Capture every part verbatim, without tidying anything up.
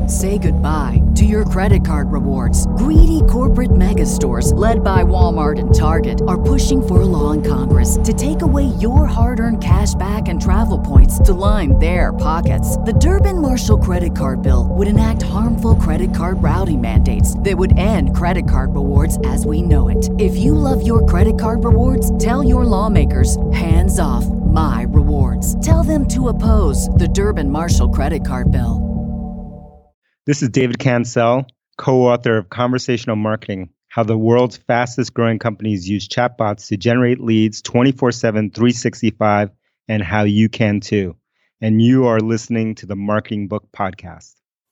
Say goodbye to your credit card rewards. Greedy corporate mega stores, led by Walmart and Target, are pushing for a law in Congress to take away your hard-earned cash back and travel points to line their pockets. The Durbin-Marshall credit card bill would enact harmful credit card routing mandates that would end credit card rewards as we know it. If you love your credit card rewards, tell your lawmakers, hands off my rewards. Tell them to oppose the Durbin-Marshall credit card bill. This is David Cancel, co-author of Conversational Marketing, How the World's Fastest Growing Companies Use Chatbots to Generate Leads twenty-four seven, three sixty-five, and how you can too. And you are listening to the Marketing Book Podcast.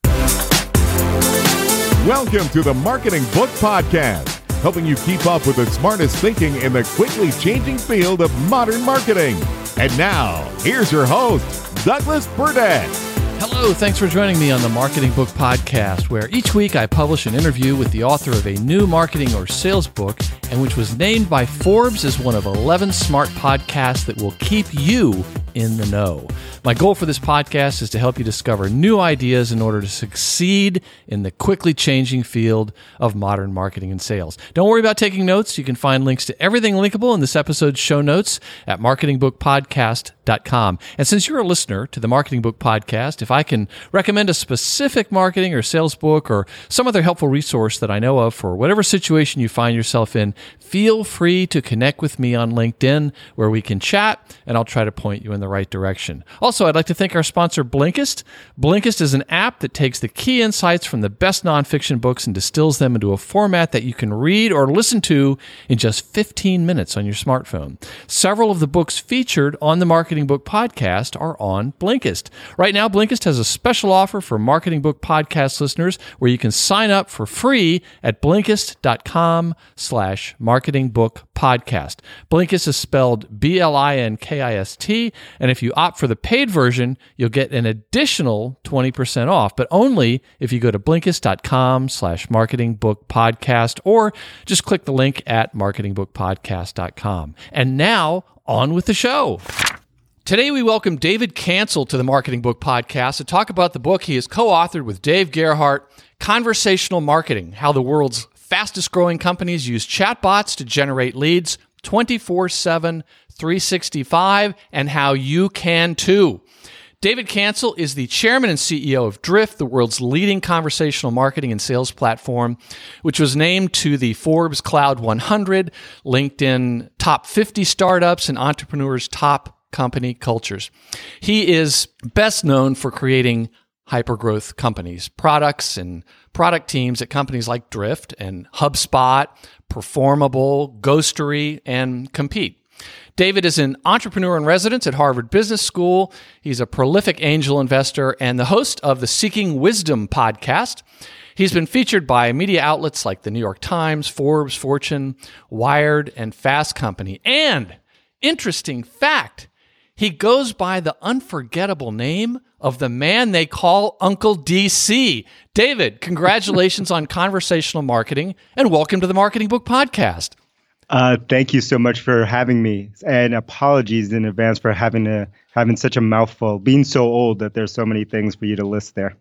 Welcome to the Marketing Book Podcast, helping you keep up with the smartest thinking in the quickly changing field of modern marketing. And now, here's your host, Douglas Burdett. Hello, thanks for joining me on the Marketing Book Podcast, where each week I publish an interview with the author of a new marketing or sales book, and which was named by Forbes as one of eleven smart podcasts that will keep you in the know. My goal for this podcast is to help you discover new ideas in order to succeed in the quickly changing field of modern marketing and sales. Don't worry about taking notes. You can find links to everything linkable in this episode's show notes at marketing book podcast dot com. And since you're a listener to the Marketing Book Podcast, if I can recommend a specific marketing or sales book or some other helpful resource that I know of for whatever situation you find yourself in, feel free to connect with me on LinkedIn where we can chat and I'll try to point you in the right direction. Also, I'd like to thank our sponsor, Blinkist. Blinkist is an app that takes the key insights from the best nonfiction books and distills them into a format that you can read or listen to in just fifteen minutes on your smartphone. Several of the books featured on the Marketing Book Podcast are on Blinkist. Right now, Blinkist has a special offer for Marketing Book Podcast listeners where you can sign up for free at Blinkist.com slash Marketing Book Podcast. Blinkist is spelled B L I N K I S T, and if you opt for the paid version, you'll get an additional twenty percent off, but only if you go to Blinkist.com slash Marketing Book Podcast, or just click the link at marketing book podcast dot com. And now, on with the show. Today, we welcome David Cancel to the Marketing Book Podcast to talk about the book he has co-authored with Dave Gerhardt, Conversational Marketing, How the World's Fastest Growing Companies Use Chatbots to Generate Leads twenty-four seven, three sixty-five, and how you can too. David Cancel is the chairman and C E O of Drift, the world's leading conversational marketing and sales platform, which was named to the Forbes Cloud one hundred, LinkedIn Top fifty Startups, and Entrepreneurs Top Company Cultures. He is best known for creating hypergrowth companies, products and product teams at companies like Drift and HubSpot, Performable, Ghostery, and Compete. David is an entrepreneur in residence at Harvard Business School. He's a prolific angel investor and the host of the Seeking Wisdom podcast. He's been featured by media outlets like the New York Times, Forbes, Fortune, Wired, and Fast Company. And, interesting fact, he goes by the unforgettable name of the man they call Uncle D C. David, congratulations on conversational marketing, and welcome to the Marketing Book Podcast. Uh, thank you so much for having me, and apologies in advance for having a, having such a mouthful, being so old that there's so many things for you to list there.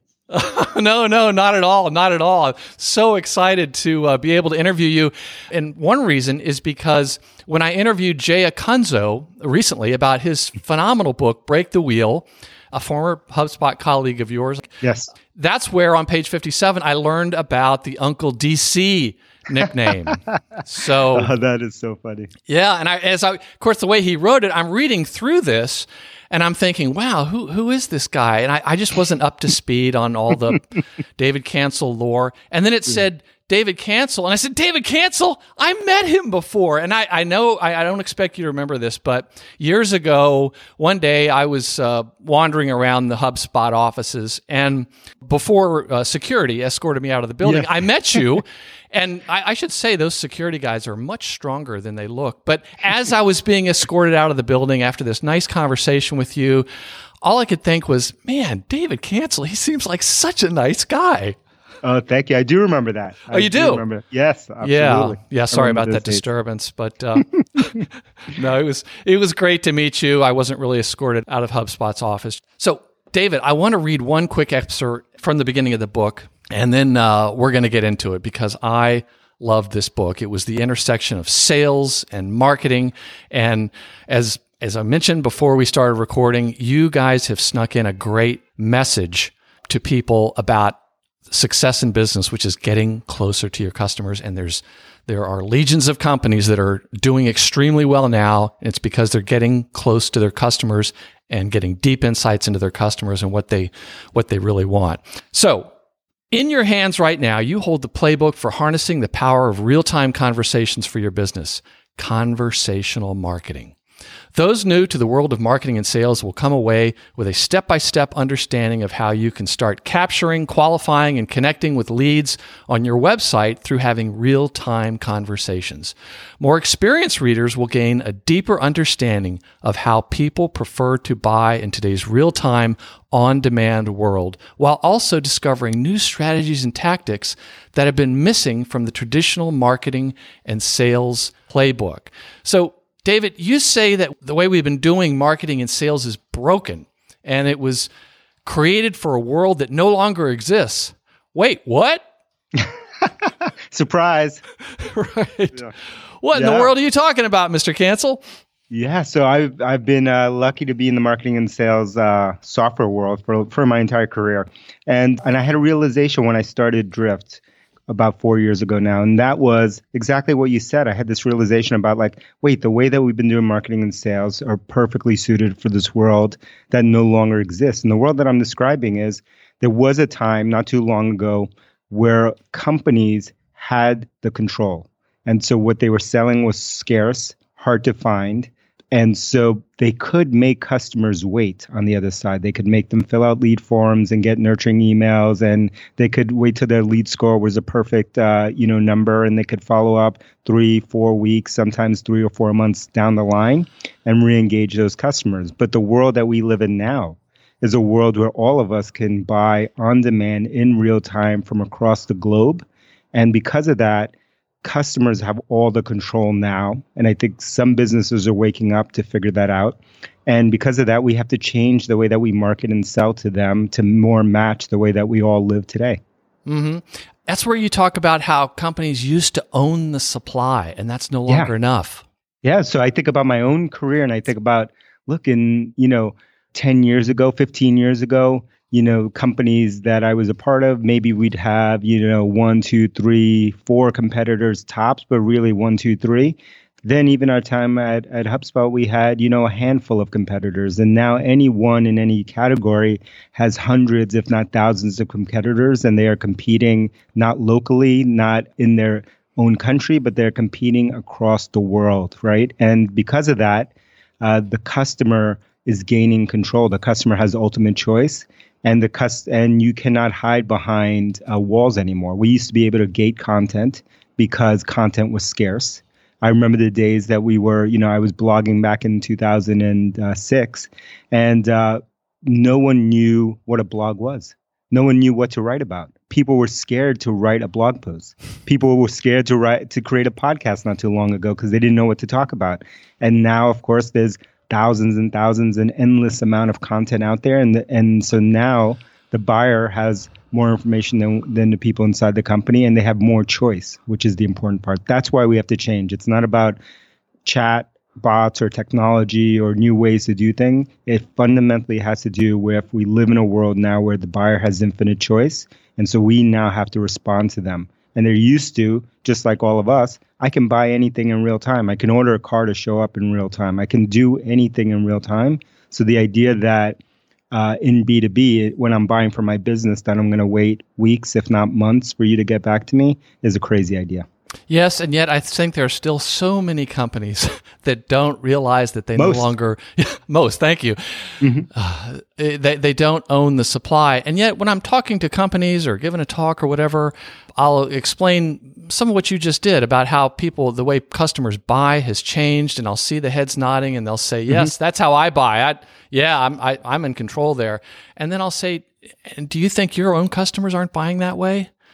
no, no, not at all. Not at all. I'm so excited to uh, be able to interview you. And one reason is because when I interviewed Jay Acunzo recently about his phenomenal book, Break the Wheel, a former HubSpot colleague of yours. Yes. That's where on page fifty-seven, I learned about the Uncle D C nickname. So oh, that is so funny. Yeah. And I, as I, of course, the way he wrote it, I'm reading through this and I'm thinking, wow, who who is this guy? And I, I just wasn't up to speed on all the David Cancel lore. And then it said David Cancel. And I said, David Cancel? I met him before. And I, I know, I, I don't expect you to remember this, but years ago, one day I was uh, wandering around the HubSpot offices, and before uh, security escorted me out of the building, yeah. I met you. And I, I should say those security guys are much stronger than they look. But as I was being escorted out of the building after this nice conversation with you, all I could think was, man, David Cancel, he seems like such a nice guy. Oh, thank you. I do remember that. Oh, you do? do remember. Yes, absolutely. Yeah, yeah. Sorry about that days. disturbance, but uh, no, it was it was great to meet you. I wasn't really escorted out of HubSpot's office. So David, I want to read one quick excerpt from the beginning of the book, and then uh, we're going to get into it because I love this book. It was the intersection of sales and marketing. And as as I mentioned before we started recording, you guys have snuck in a great message to people about success in business, which is getting closer to your customers. And there's there are legions of companies that are doing extremely well now. And it's because they're getting close to their customers and getting deep insights into their customers and what they what they really want. So in your hands right now, you hold the playbook for harnessing the power of real-time conversations for your business, conversational marketing. Those new to the world of marketing and sales will come away with a step-by-step understanding of how you can start capturing, qualifying, and connecting with leads on your website through having real-time conversations. More experienced readers will gain a deeper understanding of how people prefer to buy in today's real-time, on-demand world, while also discovering new strategies and tactics that have been missing from the traditional marketing and sales playbook. So, David, you say that the way we've been doing marketing and sales is broken, and it was created for a world that no longer exists. Wait, what? Surprise. Right. Yeah. What in yeah. the world are you talking about, Mister Cancel? Yeah, so I've I've been uh, lucky to be in the marketing and sales uh, software world for for my entire career, and and I had a realization when I started Drift about four years ago now, and that was exactly what you said. I had this realization about like, wait, the way that we've been doing marketing and sales are perfectly suited for this world that no longer exists. And the world that I'm describing is there was a time not too long ago where companies had the control, and so what they were selling was scarce, hard to find. And so they could make customers wait on the other side. They could make them fill out lead forms and get nurturing emails, and they could wait till their lead score was a perfect, uh, you know, number, and they could follow up three, four weeks, sometimes three or four months down the line, and re-engage those customers. But the world that we live in now is a world where all of us can buy on demand in real time from across the globe, and because of that, customers have all the control now. And I think some businesses are waking up to figure that out. And because of that, we have to change the way that we market and sell to them to more match the way that we all live today. Mm-hmm. That's where you talk about how companies used to own the supply, and that's no longer yeah. enough. Yeah. So I think about my own career, and I think about, look, in, you know, ten years ago, fifteen years ago, you know, companies that I was a part of, maybe we'd have, you know, one, two, three, four competitors tops, but really one, two, three. Then even our time at, at HubSpot, we had, you know, a handful of competitors. And now anyone in any category has hundreds, if not thousands of competitors, and they are competing not locally, not in their own country, but they're competing across the world, right? And because of that, uh, the customer is gaining control. The customer has ultimate choice. And the cus- and you cannot hide behind uh, walls anymore. We used to be able to gate content because content was scarce. I remember the days that we were, you know, I was blogging back in two thousand six, and uh, no one knew what a blog was. No one knew what to write about. People were scared to write a blog post. People were scared to write to create a podcast not too long ago because they didn't know what to talk about. And now, of course, there's thousands and thousands and endless amount of content out there. And the, and so now the buyer has more information than, than the people inside the company, and they have more choice, which is the important part. That's why we have to change. It's not about chat bots or technology or new ways to do things. It fundamentally has to do with we live in a world now where the buyer has infinite choice. And so we now have to respond to them. And they're used to, just like all of us, I can buy anything in real time. I can order a car to show up in real time. I can do anything in real time. So the idea that uh, in B two B, when I'm buying for my business, that I'm going to wait weeks, if not months, for you to get back to me is a crazy idea. Yes, and yet I think there are still so many companies that don't realize that they most. no longer most. Thank you. Mm-hmm. Uh, they they don't own the supply, and yet when I'm talking to companies or giving a talk or whatever, I'll explain some of what you just did about how people, the way customers buy has changed, and I'll see the heads nodding, and they'll say, "Yes, mm-hmm. that's how I buy." I, yeah, I'm I, I'm in control there, and then I'll say, "And do you think your own customers aren't buying that way?"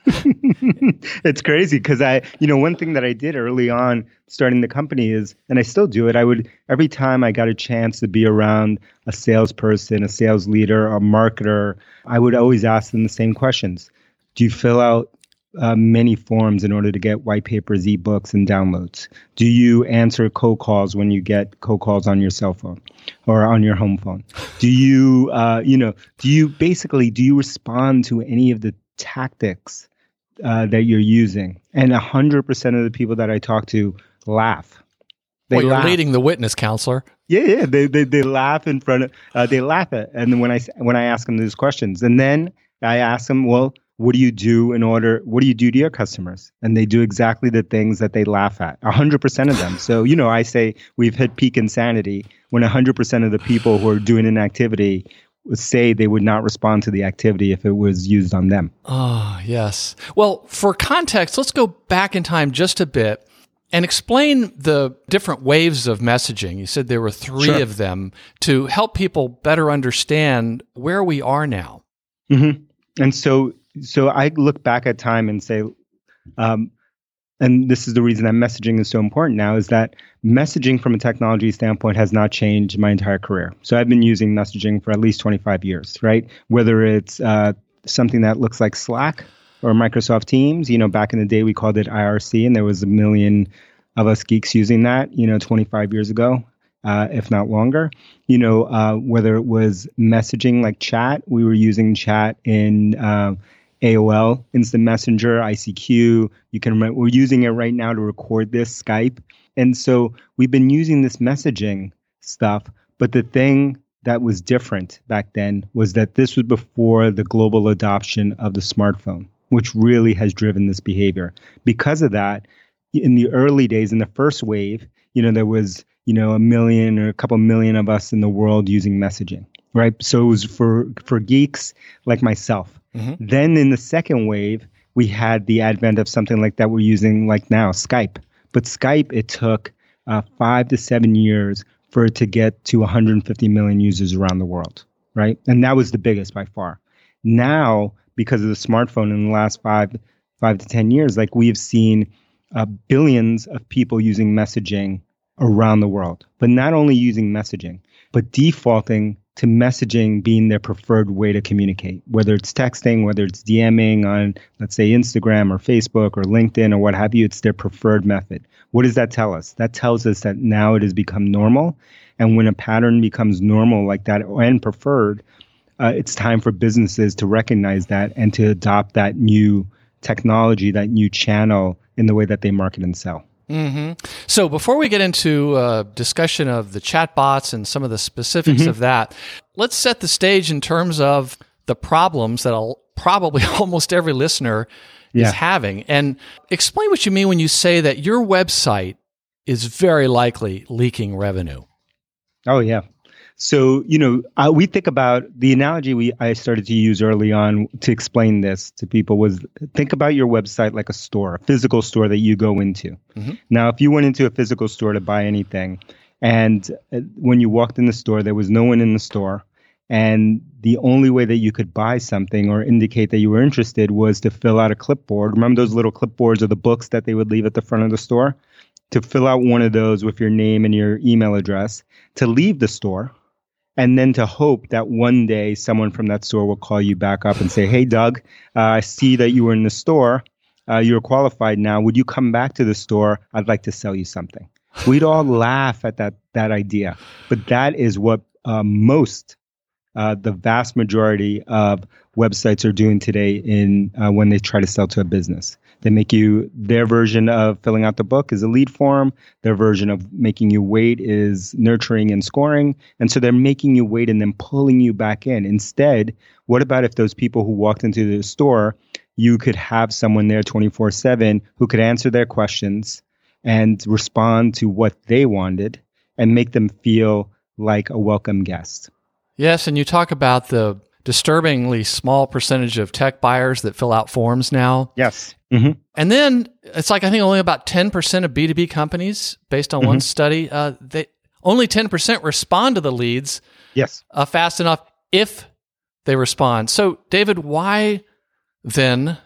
It's crazy because I, you know, one thing that I did early on starting the company is, and I still do it, I would, every time I got a chance to be around a salesperson, a sales leader, a marketer, I would always ask them the same questions. Do you fill out uh, many forms in order to get white papers, ebooks, and downloads? Do you answer cold calls when you get cold calls on your cell phone or on your home phone? Do you, uh, you know, do you basically, do you respond to any of the tactics uh, that you're using? And one hundred percent of the people that I talk to laugh. They well, you're laugh. leading the witness, counselor. Yeah, yeah. They, they, they laugh in front of, uh, they laugh at, and then when I, when I ask them these questions, and then I ask them, well, what do you do in order, what do you do to your customers? And they do exactly the things that they laugh at, one hundred percent of them. So, you know, I say we've hit peak insanity when one hundred percent of the people who are doing an activity would say they would not respond to the activity if it was used on them. Oh, yes. Well, for context, let's go back in time just a bit and explain the different waves of messaging. You said there were three Sure. of them to help people better understand where we are now. Mm-hmm. And so, so I look back at time and say, um, and this is the reason that messaging is so important now, is that messaging from a technology standpoint has not changed my entire career. So I've been using messaging for at least twenty-five years, right? Whether it's uh, something that looks like Slack or Microsoft Teams, you know, back in the day we called it I R C, and there was a million of us geeks using that, you know, twenty-five years ago, uh, if not longer. You know, uh, whether it was messaging like chat, we were using chat in uh, A O L, Instant Messenger, I C Q. You can remember, we're using it right now to record this, Skype. And so we've been using this messaging stuff, but the thing that was different back then was that this was before the global adoption of the smartphone, which really has driven this behavior. Because of that, in the early days, in the first wave, you know, there was, you know, a million or a couple million of us in the world using messaging, right? So it was for, for geeks like myself. Mm-hmm. Then in the second wave, we had the advent of something like that we're using like now, Skype. But Skype, it took uh, five to seven years for it to get to one hundred fifty million users around the world, right? And that was the biggest by far. Now, because of the smartphone in the last five, five to ten years, like we've seen uh, billions of people using messaging around the world. But not only using messaging, but defaulting to messaging being their preferred way to communicate, whether it's texting, whether it's DMing on, let's say, Instagram or Facebook or LinkedIn or what have you, it's their preferred method. What does that tell us? That tells us that now it has become normal. And when a pattern becomes normal like that and preferred, uh, it's time for businesses to recognize that and to adopt that new technology, that new channel in the way that they market and sell. Mm-hmm. So before we get into a discussion of the chatbots and some of the specifics mm-hmm. of that, let's set the stage in terms of the problems that I'll, probably almost every listener yeah. is having. And explain what you mean when you say that your website is very likely leaking revenue. Oh, yeah. So, you know, uh, we think about the analogy we I started to use early on to explain this to people was think about your website like a store, a physical store that you go into. Mm-hmm. Now, if you went into a physical store to buy anything, and uh, when you walked in the store, there was no one in the store, and the only way that you could buy something or indicate that you were interested was to fill out a clipboard. Remember those little clipboards or the books that they would leave at the front of the store? To fill out one of those with your name and your email address, to leave the store, and then to hope that one day someone from that store will call you back up and say, hey, Doug, uh, I see that you were in the store. Uh, you're qualified now. Would you come back to the store? I'd like to sell you something. We'd all laugh at that that idea. But that is what uh, most, uh, the vast majority of websites are doing today in uh, when they try to sell to a business. They make you, their version of filling out the book is a lead form. Their version of making you wait is nurturing and scoring. And so they're making you wait and then pulling you back in. Instead, what about if those people who walked into the store, you could have someone there twenty-four seven who could answer their questions and respond to what they wanted and make them feel like a welcome guest. Yes, and you talk about the disturbingly small percentage of tech buyers that fill out forms now. Yes. Mm-hmm. And then it's like, I think only about ten percent of B two B companies, based on mm-hmm. one study, uh, they only ten percent respond to the leads yes. uh, fast enough if they respond. So, David, why then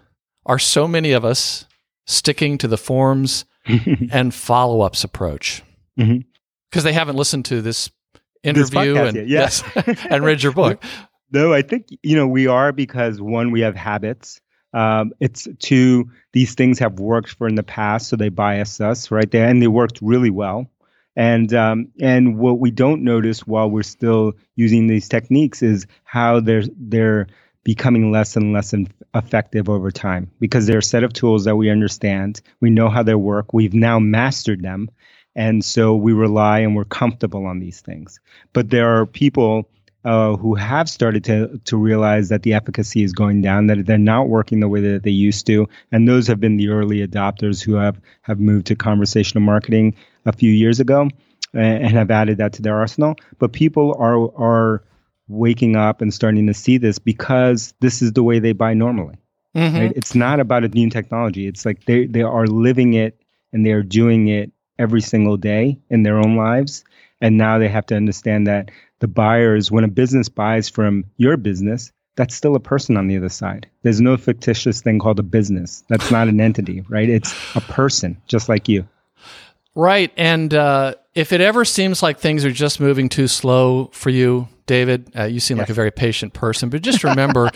are so many of us sticking to the forms and follow-ups approach? Because mm-hmm. they haven't listened to this interview this and yet, yes. and read your book. No, I think, you know, we are because, one, we have habits. Um, it's two, these things have worked for in the past, so they bias us, right there, and they worked really well. And um, and what we don't notice while we're still using these techniques is how they're they're becoming less and less effective over time, because they're a set of tools that we understand. We know how they work. We've now mastered them. And so we rely and we're comfortable on these things. But there are people uh, who have started to to realize that the efficacy is going down, that they're not working the way that they used to. And those have been the early adopters who have, have moved to conversational marketing a few years ago and, and have added that to their arsenal. But people are are waking up and starting to see this because this is the way they buy normally. Mm-hmm. Right? It's not about a new technology. It's like they, they are living it and they are doing it every single day in their own lives. And now they have to understand that the buyers, when a business buys from your business, that's still a person on the other side. There's no fictitious thing called a business. That's not an entity, right? It's a person just like you. Right. And uh, if it ever seems like things are just moving too slow for you, David, uh, you seem yes. like a very patient person, but just remember,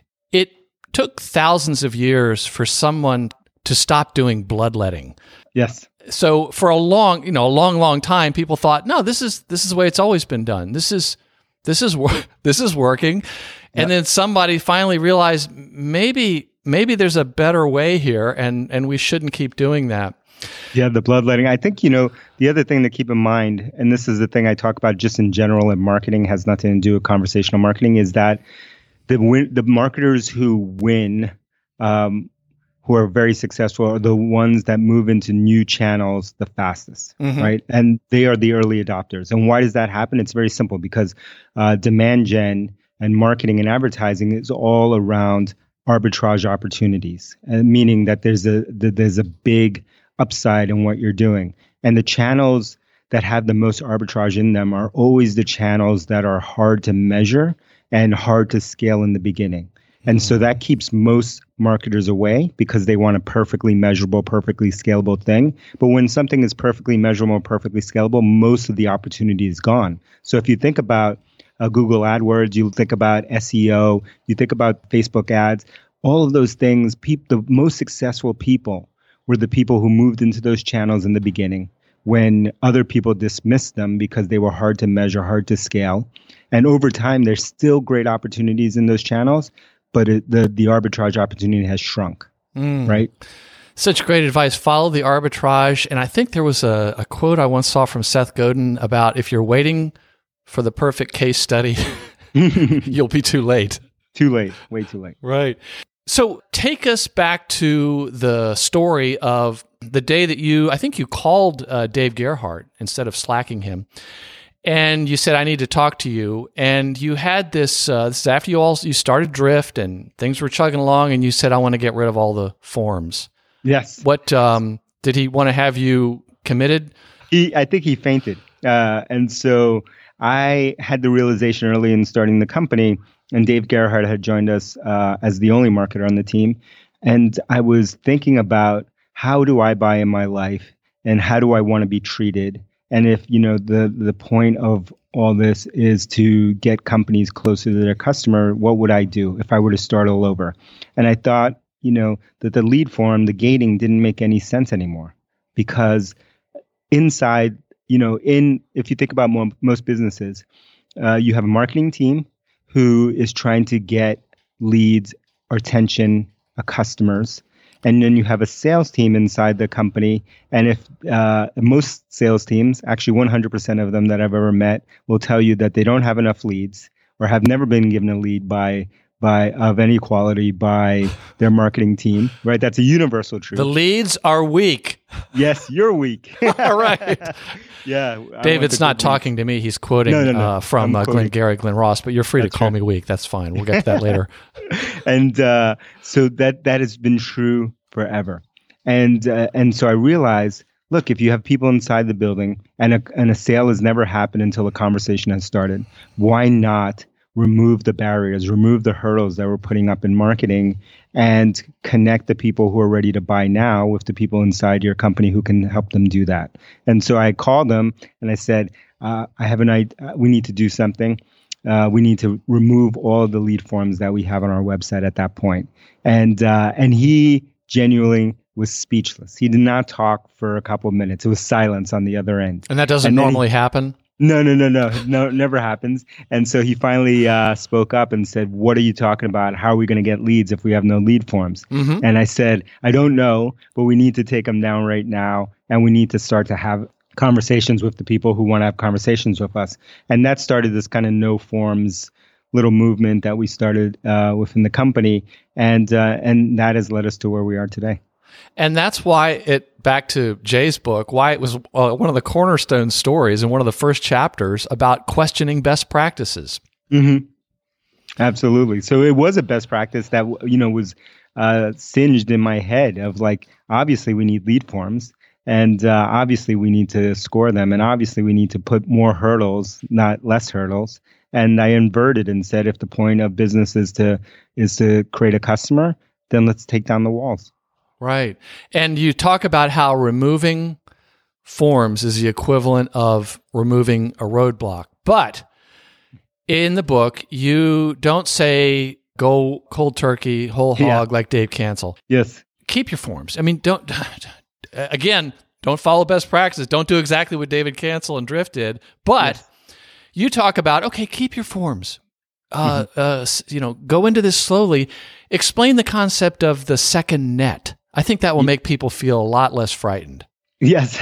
it took thousands of years for someone to stop doing bloodletting. Yes. So for a long, you know, a long, long time, people thought, no, this is this is the way it's always been done. This is this is this is working. And yep. then somebody finally realized maybe maybe there's a better way here, and and we shouldn't keep doing that. Yeah, the bloodletting. I think, you know, the other thing to keep in mind, and this is the thing I talk about just in general in marketing, has nothing to do with conversational marketing, is that the win, the marketers who win, um, who are very successful, are the ones that move into new channels the fastest, mm-hmm. right? And they are the early adopters. And why does that happen? It's very simple, because uh, demand gen and marketing and advertising is all around arbitrage opportunities, uh, meaning that there's a the, there's a big upside in what you're doing. And the channels that have the most arbitrage in them are always the channels that are hard to measure and hard to scale in the beginning. And so that keeps most marketers away, because they want a perfectly measurable, perfectly scalable thing. But when something is perfectly measurable, perfectly scalable, most of the opportunity is gone. So if you think about uh, Google AdWords, you think about S E O, you think about Facebook ads, all of those things, peop- the most successful people were the people who moved into those channels in the beginning, when other people dismissed them because they were hard to measure, hard to scale. And over time, there's still great opportunities in those channels, but it, the, the arbitrage opportunity has shrunk, mm. right? Such great advice. Follow the arbitrage. And I think there was a, a quote I once saw from Seth Godin about, if you're waiting for the perfect case study, you'll be too late. Too late. Way too late. Right. So take us back to the story of the day that you, I think you called uh, Dave Gerhardt instead of slacking him. And you said, I need to talk to you. And you had this, uh, this is after you all, you started Drift and things were chugging along, and you said, I want to get rid of all the forms. Yes. What, um, did he want to have you committed? He, I think he fainted. Uh, and so I had the realization early in starting the company, and Dave Gerhardt had joined us uh, as the only marketer on the team. And I was thinking about, how do I buy in my life, and how do I want to be treated? And if, you know, the, the point of all this is to get companies closer to their customer, what would I do if I were to start all over? And I thought, you know, that the lead form, the gating, didn't make any sense anymore, because inside, you know, in if you think about more, most businesses, uh, you have a marketing team who is trying to get leads or attention of customers. And then you have a sales team inside the company. And if uh, most sales teams, actually one hundred percent of them that I've ever met, will tell you that they don't have enough leads, or have never been given a lead by by of any quality by their marketing team, right? That's a universal truth. The leads are weak. Yes, you're weak. All right. Yeah. David's not talking to me. He's quoting no, no, no. Uh, from uh, Glenn Gary, Glenn Ross, but you're free That's to call right. me weak. That's fine. We'll get to that later. And uh, so that that has been true forever. And uh, and so I realized, look, if you have people inside the building and a, and a sale has never happened until a conversation has started, why not remove the barriers, remove the hurdles that we're putting up in marketing, and connect the people who are ready to buy now with the people inside your company who can help them do that. And so I called them and I said, uh, I have an idea. We need to do something. Uh, we need to remove all of the lead forms that we have on our website at that point. And uh, and he genuinely was speechless. He did not talk for a couple of minutes. It was silence on the other end. And that doesn't and normally he, happen? No, no, no, no, no, it never happens. And so he finally uh, spoke up and said, what are you talking about? How are we going to get leads if we have no lead forms? Mm-hmm. And I said, I don't know, but we need to take them down right now. And we need to start to have conversations with the people who want to have conversations with us. And that started this kind of no forms little movement that we started uh, within the company. And uh, and that has led us to where we are today. And that's why it, back to Jay's book, why it was uh, one of the cornerstone stories and one of the first chapters about questioning best practices. Mm-hmm. Absolutely. So it was a best practice that, you know, was uh, singed in my head of like, obviously we need lead forms and uh, obviously we need to score them. And obviously we need to put more hurdles, not less hurdles. And I inverted and said, if the point of business is to is to create a customer, then let's take down the walls. Right. And you talk about how removing forms is the equivalent of removing a roadblock. But in the book, you don't say go cold turkey, whole hog yeah. like Dave Cancel. Yes. Keep your forms. I mean, don't, again, don't follow best practices. Don't do exactly what David Cancel and Drift did. But yes. you talk about, okay, keep your forms. Uh, mm-hmm. uh, you know, go into this slowly. Explain the concept of the second net. I think that will make people feel a lot less frightened. Yes.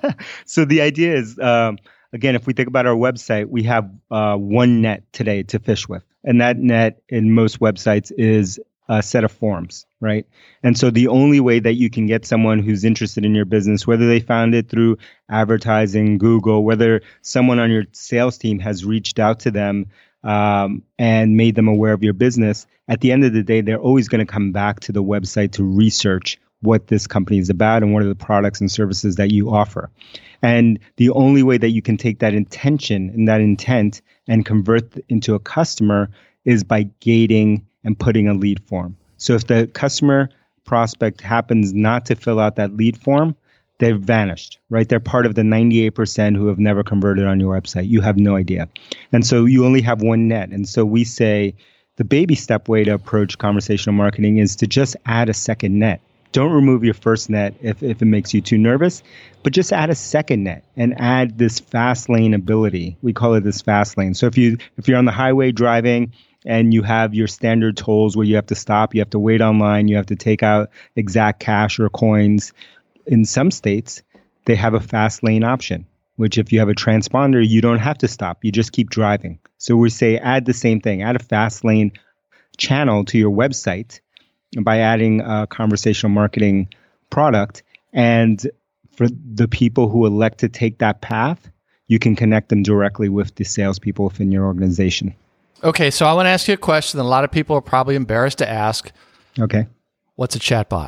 So the idea is, um, again, if we think about our website, we have uh, one net today to fish with. And that net in most websites is a set of forms, right? And so the only way that you can get someone who's interested in your business, whether they found it through advertising, Google, whether someone on your sales team has reached out to them um, and made them aware of your business, at the end of the day, they're always going to come back to the website to research what this company is about and what are the products and services that you offer. And the only way that you can take that intention and that intent and convert into a customer is by gating and putting a lead form. So if the customer prospect happens not to fill out that lead form, they've vanished, right? They're part of the ninety-eight percent who have never converted on your website. You have no idea. And so you only have one net. And so we say the baby step way to approach conversational marketing is to just add a second net. Don't remove your first net if, if it makes you too nervous, but just add a second net and add this fast lane ability. We call it this fast lane. So if you if you're on the highway driving and you have your standard tolls where you have to stop, you have to wait online, you have to take out exact cash or coins. In some states, they have a fast lane option, which if you have a transponder, you don't have to stop. You just keep driving. So we say add the same thing, add a fast lane channel to your website by adding a conversational marketing product. And for the people who elect to take that path, you can connect them directly with the salespeople within your organization. Okay, so I want to ask you a question that a lot of people are probably embarrassed to ask. Okay. What's a chatbot?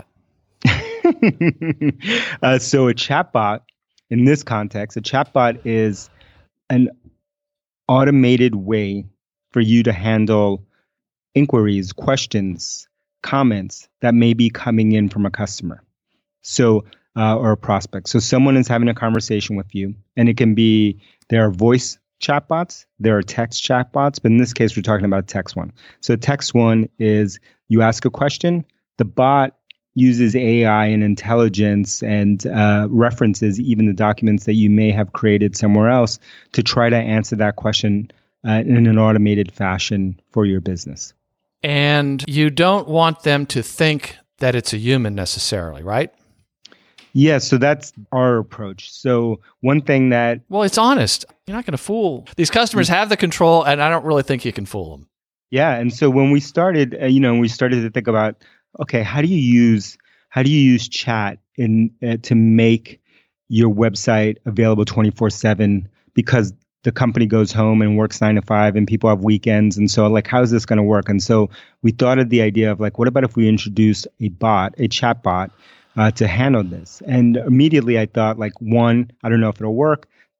uh, so a chatbot, in this context, a chatbot is an automated way for you to handle inquiries, questions, comments that may be coming in from a customer, so uh, or a prospect. So someone is having a conversation with you, and it can be there are voice chatbots, there are text chatbots, but in this case, we're talking about a text one. So text one is you ask a question, the bot uses A I and intelligence and uh, references even the documents that you may have created somewhere else to try to answer that question uh, in an automated fashion for your business. And you don't want them to think that it's a human necessarily, right? Yeah, so that's our approach. So one thing that... Well, it's honest. You're not going to fool. These customers have the control, and I don't really think you can fool them. Yeah, and so when we started, uh, you know, we started to think about, okay, how do you use how do you use chat in uh, to make your website available twenty-four seven because the company goes home and works nine to five and people have weekends. And so like, how is this going to work? And so we thought of the idea of like, what about if we introduce a bot, a chat bot uh, to handle this? And immediately I thought like, one, I don't know if it'll work.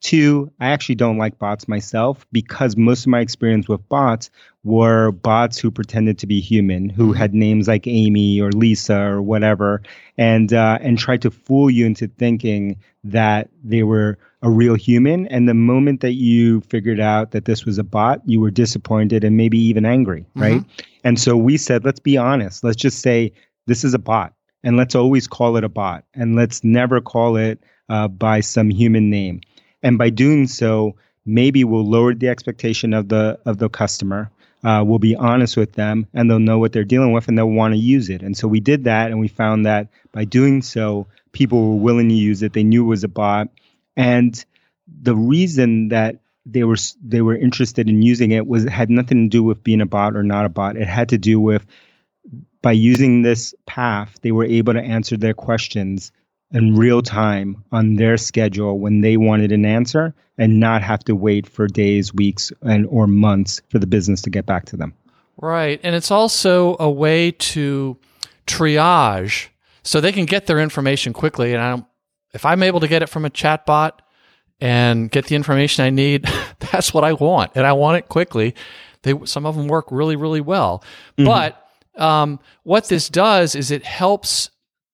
Two, I actually don't like bots myself because most of my experience with bots were bots who pretended to be human, who had names like Amy or Lisa or whatever, and uh, and tried to fool you into thinking that they were a real human. And the moment that you figured out that this was a bot, you were disappointed and maybe even angry, right? Mm-hmm. And so we said, let's be honest. Let's just say this is a bot, and let's always call it a bot, and let's never call it uh, by some human name. And by doing so, maybe we'll lower the expectation of the of the customer. Uh, we'll be honest with them, and they'll know what they're dealing with, and they'll want to use it. And so we did that, and we found that by doing so, people were willing to use it. They knew it was a bot, and the reason that they were they were interested in using it was it had nothing to do with being a bot or not a bot. It had to do with by using this path, they were able to answer their questions in real time on their schedule when they wanted an answer and not have to wait for days, weeks, and or months for the business to get back to them. Right. And it's also a way to triage so they can get their information quickly. And I don't, if I'm able to get it from a chatbot and get the information I need, that's what I want. And I want it quickly. They, some of them work really, really well. Mm-hmm. But um, what this does is it helps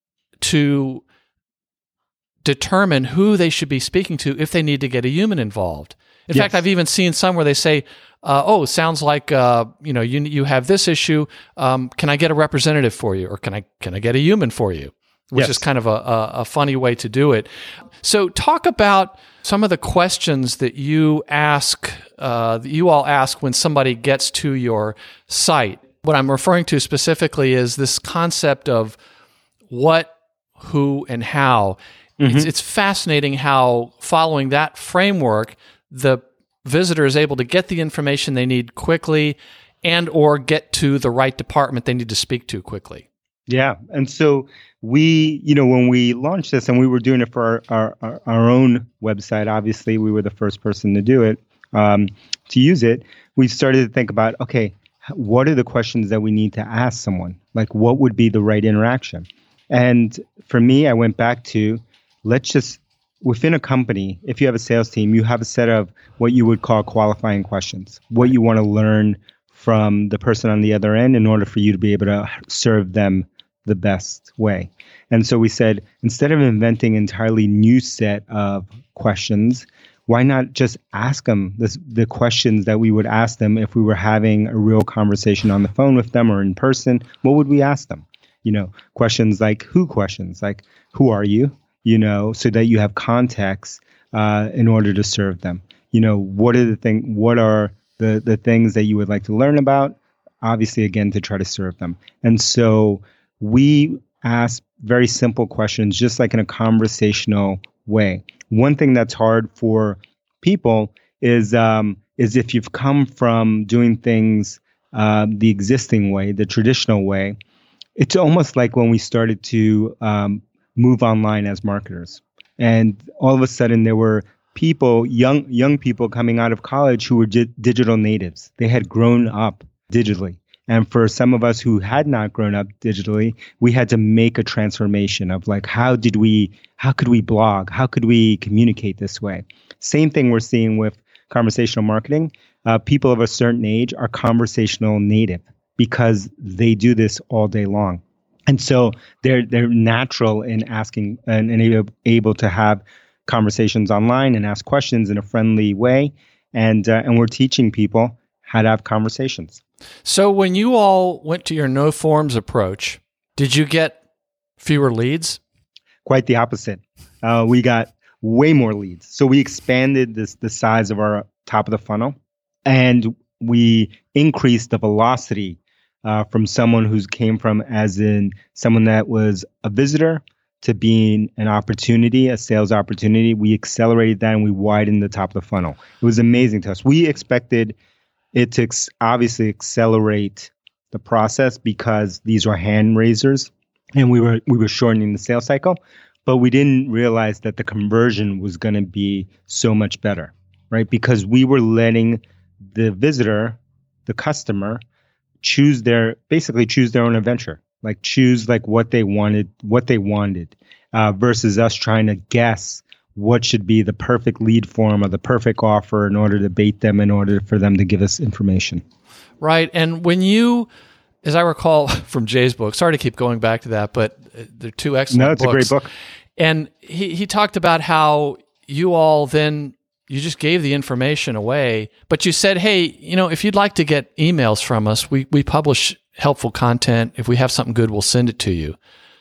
to determine who they should be speaking to if they need to get a human involved. In yes. fact, I've even seen some where they say, uh, "Oh, sounds like uh, you know you you have this issue. Um, can I get a representative for you, or can I can I get a human for you?" Which yes. is kind of a, a, a funny way to do it. So, talk about some of the questions that you ask, uh, that you all ask when somebody gets to your site. What I'm referring to specifically is this concept of what, who, and how. Mm-hmm. It's, it's fascinating how, following that framework, the visitor is able to get the information they need quickly and or get to the right department they need to speak to quickly. Yeah. And so we, you know, when we launched this and we were doing it for our, our, our own website, obviously we were the first person to do it, um, to use it, we started to think about, okay, what are the questions that we need to ask someone? Like, what would be the right interaction? And for me, I went back to, let's just, within a company, if you have a sales team, you have a set of what you would call qualifying questions, what you want to learn from the person on the other end in order for you to be able to serve them the best way. And so we said, instead of inventing an entirely new set of questions, why not just ask them this, the questions that we would ask them if we were having a real conversation on the phone with them or in person? What would we ask them? You know, questions like who questions, like who are you? You know, so that you have context uh, in order to serve them. You know, what are the thing? What are the the things that you would like to learn about? Obviously, again, to try to serve them. And so we ask very simple questions, just like in a conversational way. One thing that's hard for people is um, is if you've come from doing things uh, the existing way, the traditional way. It's almost like when we started to um, move online as marketers. And all of a sudden there were people, young young people coming out of college who were di- digital natives. They had grown up digitally. And for some of us who had not grown up digitally, we had to make a transformation of like, how did we, how could we blog? How could we communicate this way? Same thing we're seeing with conversational marketing. Uh, people of a certain age are conversational native because they do this all day long. And so they're they're natural in asking and, and able to have conversations online and ask questions in a friendly way. And uh, and we're teaching people how to have conversations. So when you all went to your no forms approach, did you get fewer leads? Quite the opposite. Uh, we got way more leads. So we expanded this the size of our top of the funnel, and we increased the velocity Uh, from someone who came from as in someone that was a visitor to being an opportunity, a sales opportunity. We accelerated that and we widened the top of the funnel. It was amazing to us. We expected it to ex- obviously accelerate the process because these were hand raisers and we were we were shortening the sales cycle, but we didn't realize that the conversion was going to be so much better, right? Because we were letting the visitor, the customer, choose their, basically choose their own adventure, like choose like what they wanted, what they wanted, uh, versus us trying to guess what should be the perfect lead form or the perfect offer in order to bait them, in order for them to give us information. Right. And when you, as I recall from Jay's book, sorry to keep going back to that, but they're two excellent No, it's books. a great book. And he, he talked about how you all then, you just gave the information away, but you said, hey, you know, if you'd like to get emails from us, we, we publish helpful content. If we have something good, we'll send it to you.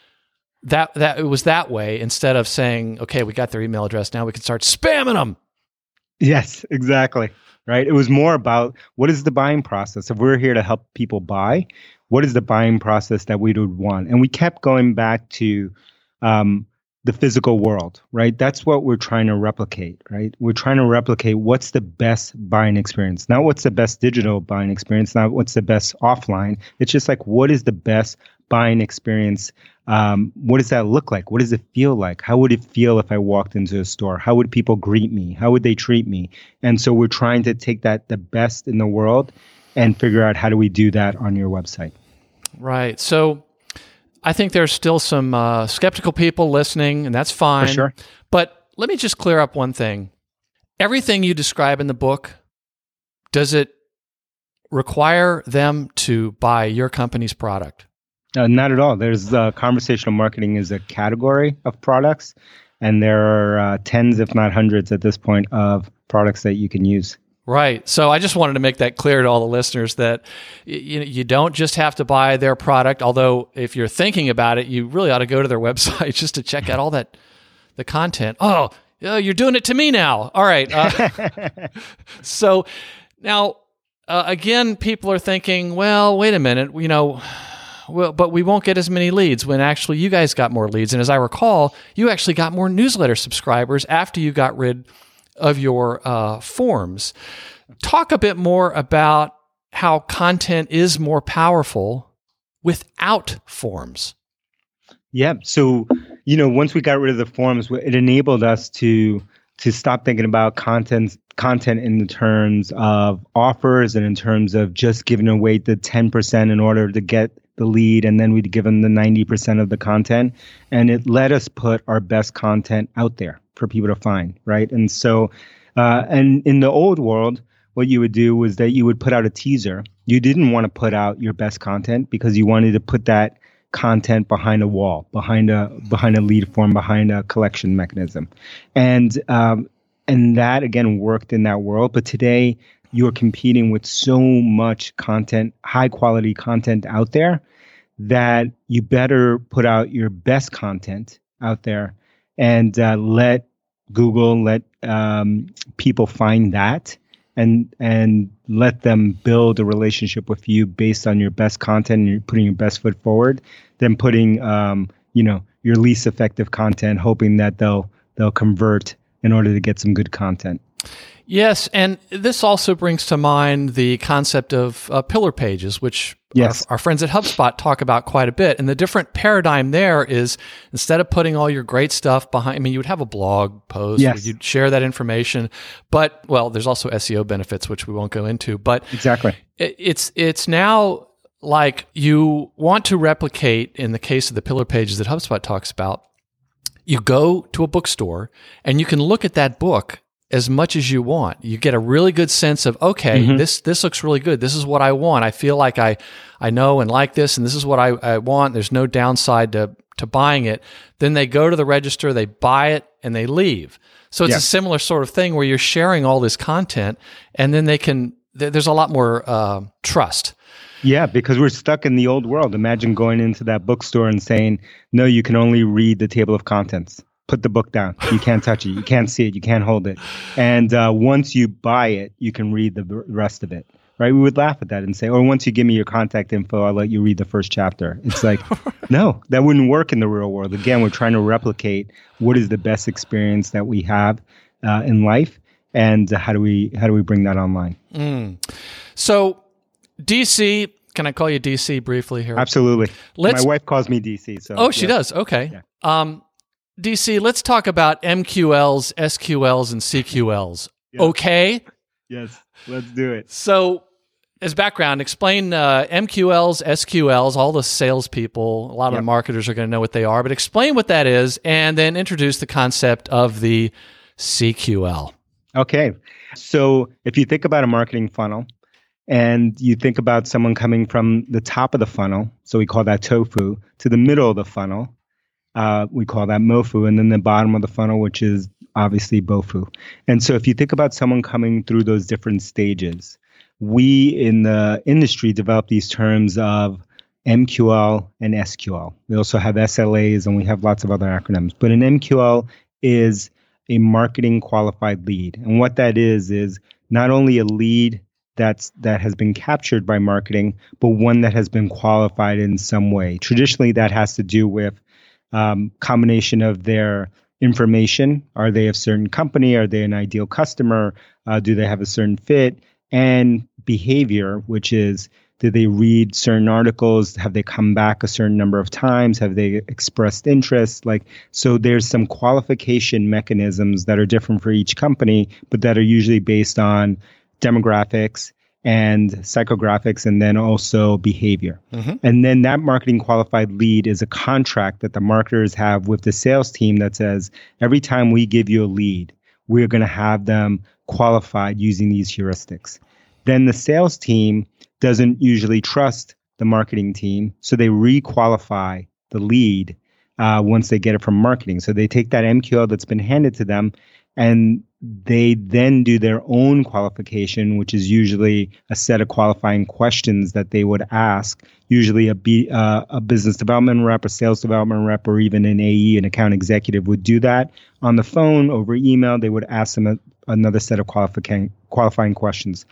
That that it was that way, instead of saying, okay, we got their email address, now we can start spamming them. Yes, exactly. Right. It was more about, what is the buying process? If we're here to help people buy, what is the buying process that we would want? And we kept going back to um, the physical world, right? That's what we're trying to replicate, right? We're trying to replicate what's the best buying experience, not what's the best digital buying experience, not what's the best offline. It's just like, what is the best buying experience? Um, what does that look like? What does it feel like? How would it feel if I walked into a store? How would people greet me? How would they treat me? And so we're trying to take that, the best in the world, and figure out, how do we do that on your website? Right. So I think there's still some uh, skeptical people listening, and that's fine. For sure. But let me just clear up one thing. Everything you describe in the book, does it require them to buy your company's product? Uh, not at all. There's uh, conversational marketing is a category of products, and there are uh, tens, if not hundreds at this point, of products that you can use. Right. So I just wanted to make that clear to all the listeners that you, you don't just have to buy their product, although if you're thinking about it, you really ought to go to their website just to check out all that, the content. Oh, you're doing it to me now. All right. Uh, so now, uh, again, people are thinking, well, wait a minute, you know, well, but we won't get as many leads, when actually you guys got more leads. And as I recall, you actually got more newsletter subscribers after you got rid of your uh, forms. Talk a bit more about how content is more powerful without forms. Yeah. So, you know, once we got rid of the forms, it enabled us to to stop thinking about content content in the terms of offers and in terms of just giving away the ten percent in order to get the lead, and then we'd give them the ninety percent of the content. And it let us put our best content out there for people to find, right? And so, uh, and in the old world, what you would do was that you would put out a teaser. You didn't want to put out your best content because you wanted to put that content behind a wall, behind a behind a lead form, behind a collection mechanism, and um, and that again worked in that world. But today, you're competing with so much content, high quality content out there, that you better put out your best content out there and uh, let Google, let um, people find that, and and let them build a relationship with you based on your best content, and you're putting your best foot forward, than putting um, you know, your least effective content, hoping that they'll they'll convert in order to get some good content. Yes, and this also brings to mind the concept of uh, pillar pages, which yes. our, our friends at HubSpot talk about quite a bit. And the different paradigm there is, instead of putting all your great stuff behind, I mean, you would have a blog post, yes. where you'd share that information. But, well, there's also S E O benefits, which we won't go into. But exactly, it, it's it's now like you want to replicate, in the case of the pillar pages that HubSpot talks about, you go to a bookstore and you can look at that book as much as you want. You get a really good sense of, okay, mm-hmm. this this looks really good. This is what I want. I feel like I I know and like this, and this is what I, I want. There's no downside to to buying it. Then they go to the register, they buy it, and they leave. So it's yeah. a similar sort of thing where you're sharing all this content, and then they can, th- there's a lot more uh, trust. Yeah, because we're stuck in the old world. Imagine going into that bookstore and saying, no, you can only read the table of contents. Put the book down. You can't touch it. You can't see it. You can't hold it. And uh, once you buy it, you can read the rest of it, right? We would laugh at that and say, or once you give me your contact info, I'll let you read the first chapter. It's like, no, that wouldn't work in the real world. Again, we're trying to replicate what is the best experience that we have uh, in life, and how do we how do we bring that online? Mm. So, D C, can I call you D C briefly here? Absolutely. Let's, My wife calls me D C. So oh, she yeah. does. Okay. Yeah. Um, D C, let's talk about M Q Ls, S Q Ls, and C Q Ls. Yeah. Okay? Yes, let's do it. So as background, explain uh, M Q Ls, S Q Ls, all the salespeople, a lot of Yep. the marketers are going to know what they are, but explain what that is and then introduce the concept of the C Q L. Okay. So if you think about a marketing funnel and you think about someone coming from the top of the funnel, so we call that tofu, to the middle of the funnel, uh, we call that mofu, and then the bottom of the funnel, which is obviously bofu. And so if you think about someone coming through those different stages, we in the industry develop these terms of M Q L and S Q L. We also have S L As and we have lots of other acronyms. But an M Q L is a marketing qualified lead. And what that is, is not only a lead that's that has been captured by marketing, but one that has been qualified in some way. Traditionally, that has to do with um, combination of their information. Are they a certain company? Are they an ideal customer? Uh, do they have a certain fit? And behavior, which is, did they read certain articles? Have they come back a certain number of times? Have they expressed interest? Like, so there's some qualification mechanisms that are different for each company, but that are usually based on demographics and psychographics and then also behavior. Mm-hmm. And then that marketing qualified lead is a contract that the marketers have with the sales team that says, every time we give you a lead, we're going to have them qualified using these heuristics. Then the sales team doesn't usually trust the marketing team, so they re-qualify the lead uh, once they get it from marketing. So they take that M Q L that's been handed to them, and they then do their own qualification, which is usually a set of qualifying questions that they would ask, usually a, B, uh, a business development rep, a sales development rep, or even an A E, an account executive would do that on the phone, over email. They would ask them a, another set of qualifying qualifying questions.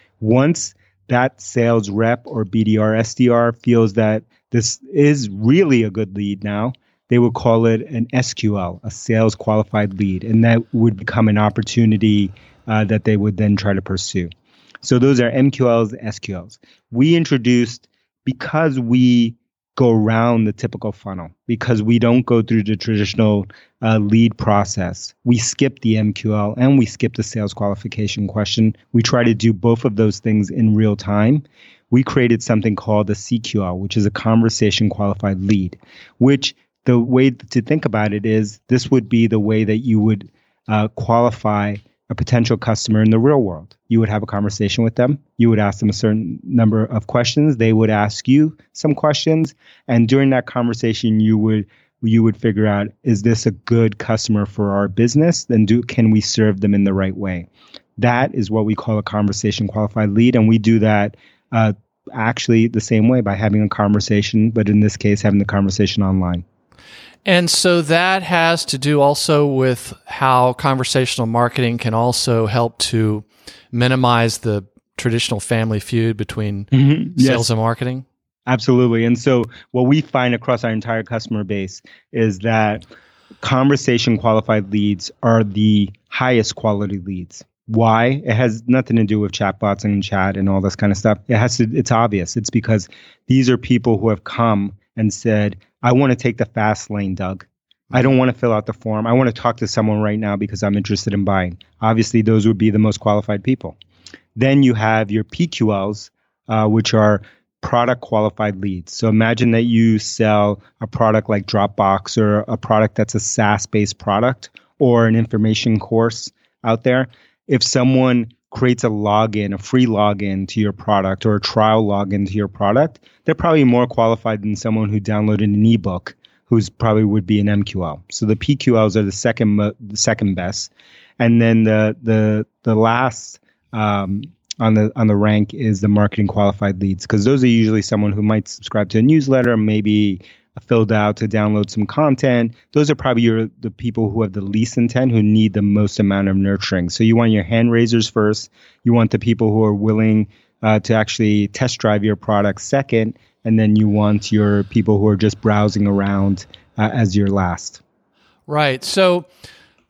Once that sales rep or B D R, S D R feels that this is really a good lead now, they would call it an S Q L, a sales qualified lead, and that would become an opportunity uh, that they would then try to pursue. So those are M Q Ls, S Q Ls. We introduced, because we go around the typical funnel, because we don't go through the traditional uh, lead process, we skip the M Q L and we skip the sales qualification question. We try to do both of those things in real time. We created something called the C Q L, which is a conversation qualified lead, which the way to think about it is this would be the way that you would uh, qualify a potential customer in the real world. You would have a conversation with them. You would ask them a certain number of questions. They would ask you some questions. And during that conversation, you would you would figure out, is this a good customer for our business? Then do can we serve them in the right way? That is what we call a conversation qualified lead. And we do that uh, actually the same way, by having a conversation, but in this case, having the conversation online. And so that has to do also with how conversational marketing can also help to minimize the traditional family feud between mm-hmm. yes. sales and marketing? Absolutely. And so what we find across our entire customer base is that conversation qualified leads are the highest quality leads. Why? It has nothing to do with chatbots and chat and all this kind of stuff. It has to, it's obvious. It's because these are people who have come and said, I want to take the fast lane, Doug. I don't want to fill out the form. I want to talk to someone right now because I'm interested in buying. Obviously, those would be the most qualified people. Then you have your P Q Ls, uh, which are product qualified leads. So imagine that you sell a product like Dropbox, or a product that's a SaaS-based product, or an information course out there. If someone creates a login, a free login to your product, or a trial login to your product, they're probably more qualified than someone who downloaded an ebook, who's probably would be an M Q L. So the P Q Ls are the second the second best, and then the the the last um, on the on the rank is the marketing qualified leads, because those are usually someone who might subscribe to a newsletter, maybe filled out to download some content. Those are probably your the people who have the least intent, who need the most amount of nurturing. So you want your hand raisers first. You want the people who are willing uh, to actually test drive your product second. And then you want your people who are just browsing around uh, as your last. Right. So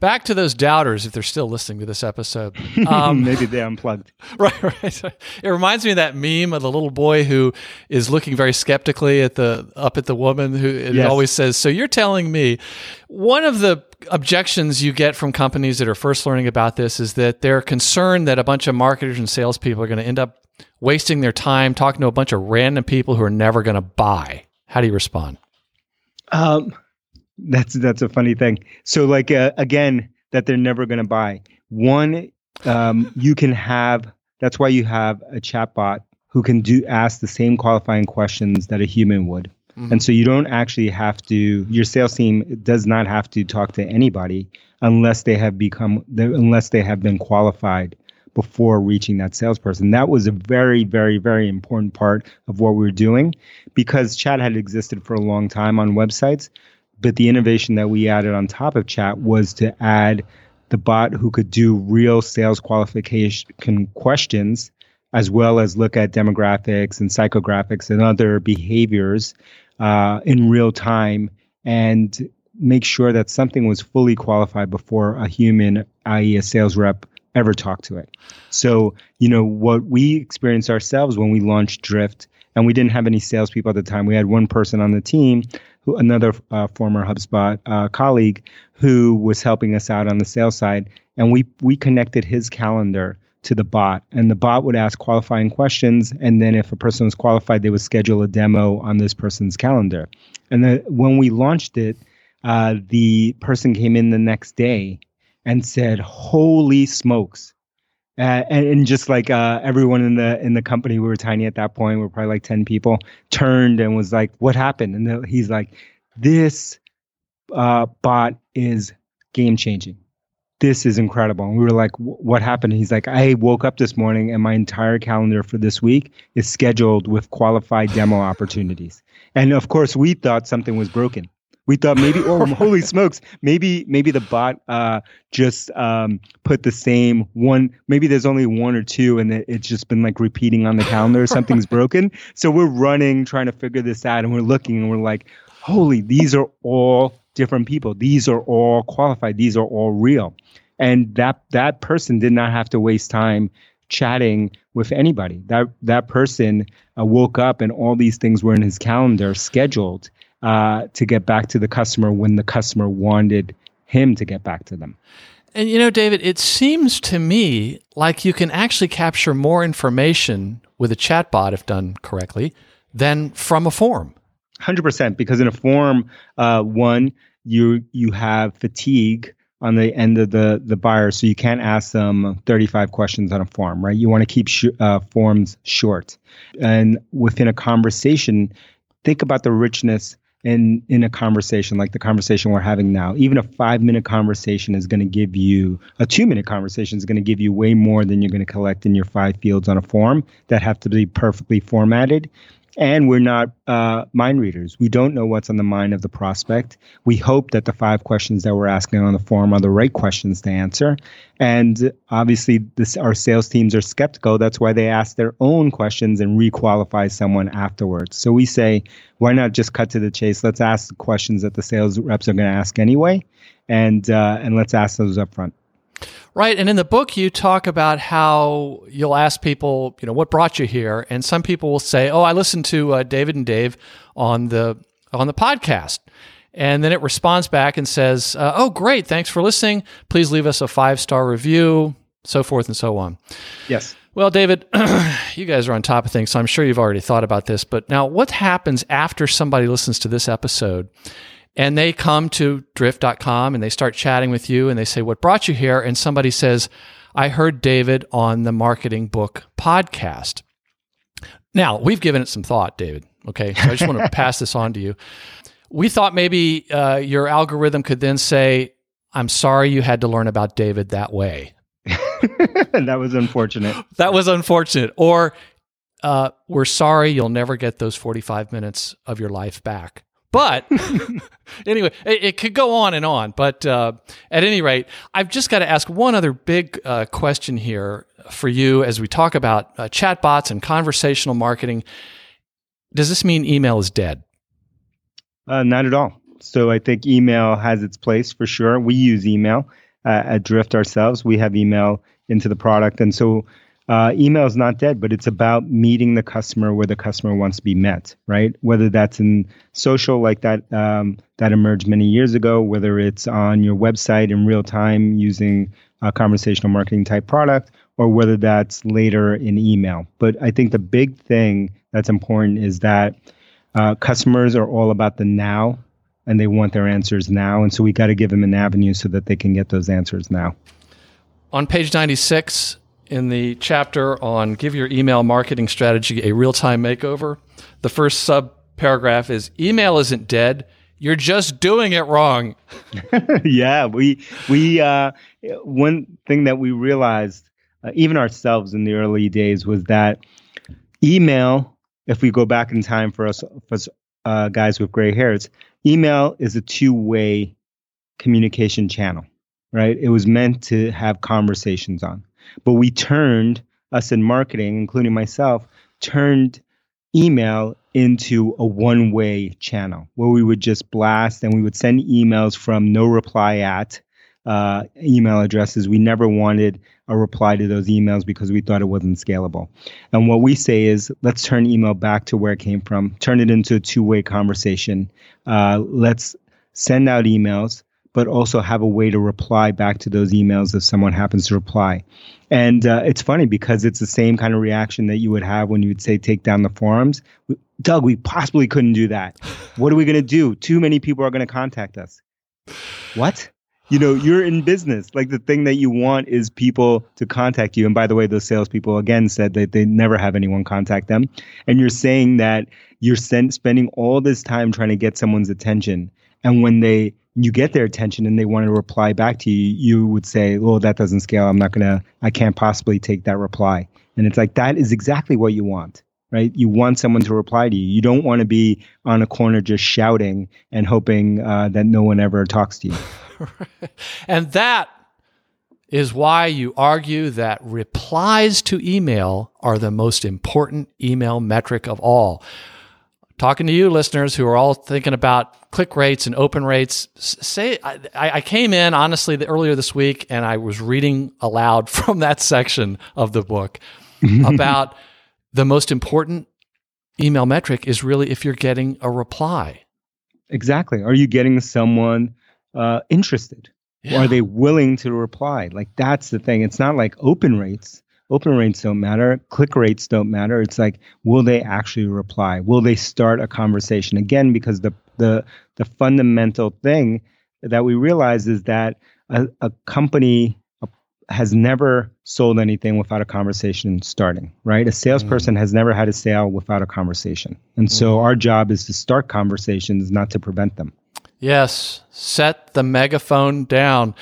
back to those doubters, if they're still listening to this episode. Um, Maybe they unplugged. Right, right. It reminds me of that meme of the little boy who is looking very skeptically at the up at the woman who it Yes. always says, "So you're telling me." One of the objections you get from companies that are first learning about this is that they're concerned that a bunch of marketers and salespeople are going to end up wasting their time talking to a bunch of random people who are never going to buy. How do you respond? Um, that's that's a funny thing. So, like uh, again, that they're never going to buy. One, um, you can have. That's why you have a chatbot who can do ask the same qualifying questions that a human would. Mm-hmm. And so you don't actually have to. Your sales team does not have to talk to anybody unless they have become unless they have been qualified before reaching that salesperson. That was a very, very, very important part of what we were doing, because chat had existed for a long time on websites. But the innovation that we added on top of chat was to add the bot who could do real sales qualification questions, as well as look at demographics and psychographics and other behaviors uh, in real time, and make sure that something was fully qualified before a human, that is a sales rep, ever talked to it. So, you know, what we experienced ourselves when we launched Drift, and we didn't have any salespeople at the time. We had one person on the team, who another uh, former HubSpot uh, colleague, who was helping us out on the sales side. And we we connected his calendar to the bot, and the bot would ask qualifying questions. And then if a person was qualified, they would schedule a demo on this person's calendar. And then when we launched it, uh, the person came in the next day and said, "Holy smokes." Uh, and, and just like uh, everyone in the in the company, we were tiny at that point, we were probably like ten people, turned and was like, "What happened?" And the, he's like, "This uh, bot is game changing. This is incredible." And we were like, "What happened?" And he's like, "I woke up this morning and my entire calendar for this week is scheduled with qualified demo opportunities." And of course, we thought something was broken. We thought maybe, oh, holy smokes, maybe maybe the bot uh, just um, put the same one. Maybe there's only one or two, and it, it's just been like repeating on the calendar. Something's broken. So we're running, trying to figure this out, and we're looking, and we're like, holy, these are all different people. These are all qualified. These are all real. And that that person did not have to waste time chatting with anybody. That that person uh, woke up, and all these things were in his calendar, scheduled Uh, to get back to the customer when the customer wanted him to get back to them. And you know, David, it seems to me like you can actually capture more information with a chatbot, if done correctly, than from a form. one hundred percent, because in a form, uh, one, you you have fatigue on the end of the, the buyer, so you can't ask them thirty-five questions on a form, right? You want to keep sh- uh, forms short. And within a conversation, think about the richness in in a conversation like the conversation we're having now. Even a five-minute conversation is going to give you, a two-minute conversation is going to give you way more than you're going to collect in your five fields on a form that have to be perfectly formatted. And we're not uh, mind readers. We don't know what's on the mind of the prospect. We hope that the five questions that we're asking on the form are the right questions to answer. And obviously, this, our sales teams are skeptical. That's why they ask their own questions and requalify someone afterwards. So we say, why not just cut to the chase? Let's ask the questions that the sales reps are going to ask anyway, and uh, and let's ask those up front. Right. And in the book, you talk about how you'll ask people, you know, what brought you here? And some people will say, oh, I listened to uh, David and Dave on the on the podcast. And then it responds back and says, uh, oh, great. Thanks for listening. Please leave us a five-star review, so forth and so on. Yes. Well, David, you guys are on top of things, so I'm sure you've already thought about this. But now what happens after somebody listens to this episode and they come to drift dot com and they start chatting with you and they say, what brought you here? And somebody says, I heard David on the Marketing Book podcast. Now, we've given it some thought, David. Okay, so I just want to pass this on to you. We thought maybe uh, your algorithm could then say, I'm sorry you had to learn about David that way. That was unfortunate. That was unfortunate. Or uh, we're sorry you'll never get those forty-five minutes of your life back. But anyway, it, it could go on and on. But uh, at any rate, I've just got to ask one other big uh, question here for you as we talk about uh, chatbots and conversational marketing. Does this mean email is dead? Uh, not at all. So I think email has its place for sure. We use email. uh, at Drift ourselves. We have email into the product. And so uh, email is not dead, but it's about meeting the customer where the customer wants to be met, right? Whether that's in social like that, um, that emerged many years ago, whether it's on your website in real time using a conversational marketing type product, or whether that's later in email. But I think the big thing that's important is that uh, customers are all about the now, and they want their answers now. And so we got to give them an avenue so that they can get those answers now. On page ninety-six, in the chapter on Give Your Email Marketing Strategy a Real-Time Makeover, the first sub-paragraph is, email isn't dead, you're just doing it wrong. yeah, we, we uh, one thing that we realized, uh, even ourselves in the early days, was that email, if we go back in time for us, for us uh, guys with gray hairs, email is a two-way communication channel, right? It was meant to have conversations on. But we turned, us in marketing, including myself, turned email into a one-way channel where we would just blast and we would send emails from no reply at uh, email addresses. We never wanted a reply to those emails because we thought it wasn't scalable. And what we say is, let's turn email back to where it came from, turn it into a two-way conversation. Uh, let's send out emails, but also have a way to reply back to those emails if someone happens to reply. And uh, it's funny because it's the same kind of reaction that you would have when you would say, take down the forums. Doug, we possibly couldn't do that. What are we going to do? Too many people are going to contact us. What? You know, you're in business. Like, the thing that you want is people to contact you. And by the way, those salespeople, again, said that they never have anyone contact them. And you're saying that you're send, spending all this time trying to get someone's attention. And when they you get their attention and they want to reply back to you, you would say, well, that doesn't scale. I'm not going to, I can't possibly take that reply. And it's like, that is exactly what you want, right? You want someone to reply to you. You don't want to be on a corner just shouting and hoping uh, that no one ever talks to you. And that is why you argue that replies to email are the most important email metric of all. Talking to you listeners who are all thinking about click rates and open rates, say I, I came in honestly the, earlier this week and I was reading aloud from that section of the book about the most important email metric is really if you're getting a reply. Exactly. Are you getting someone uh, interested? Yeah. Or are they willing to reply? Like, that's the thing. It's not like open rates. Open rates don't matter. Click rates don't matter. It's like, will they actually reply? Will they start a conversation? Again, because the the the fundamental thing that we realize is that a, a company has never sold anything without a conversation starting, right? A salesperson mm. has never had a sale without a conversation. And mm. so our job is to start conversations, not to prevent them. Yes. Set the megaphone down.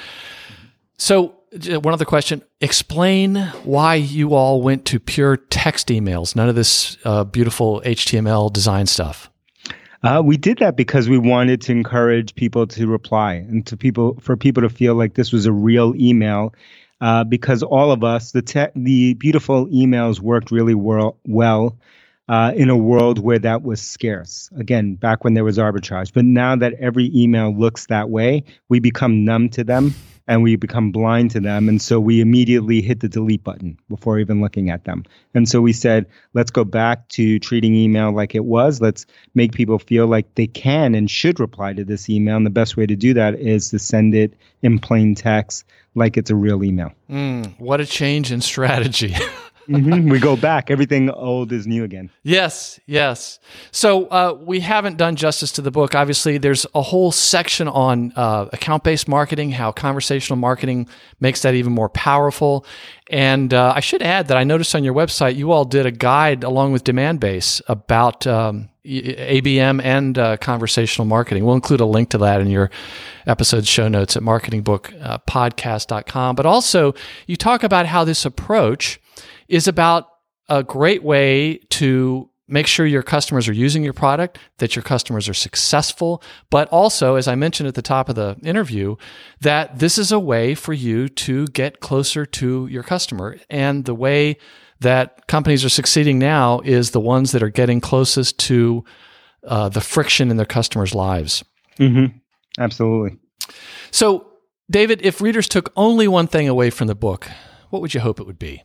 So, one other question. Explain why you all went to pure text emails, none of this uh, beautiful H T M L design stuff. Uh, we did that because we wanted to encourage people to reply and to people for people to feel like this was a real email. Uh, because all of us, the te- the beautiful emails worked really well, well uh, in a world where that was scarce. Again, back when there was arbitrage. But now that every email looks that way, we become numb to them. And we become blind to them. And so we immediately hit the delete button before even looking at them. And so we said, let's go back to treating email like it was. Let's make people feel like they can and should reply to this email. And the best way to do that is to send it in plain text like it's a real email. Mm, what a change in strategy. mm-hmm. We go back. Everything old is new again. Yes, yes. So uh, we haven't done justice to the book. Obviously, there's a whole section on uh, account-based marketing, how conversational marketing makes that even more powerful. And uh, I should add that I noticed on your website, you all did a guide along with Demandbase about um, A B M and uh, conversational marketing. We'll include a link to that in your episode show notes at marketing book podcast dot com. But also, you talk about how this approach is about a great way to make sure your customers are using your product, that your customers are successful, but also, as I mentioned at the top of the interview, that this is a way for you to get closer to your customer. And the way that companies are succeeding now is the ones that are getting closest to uh, the friction in their customers' lives. Mm-hmm. Absolutely. So David, if readers took only one thing away from the book, what would you hope it would be?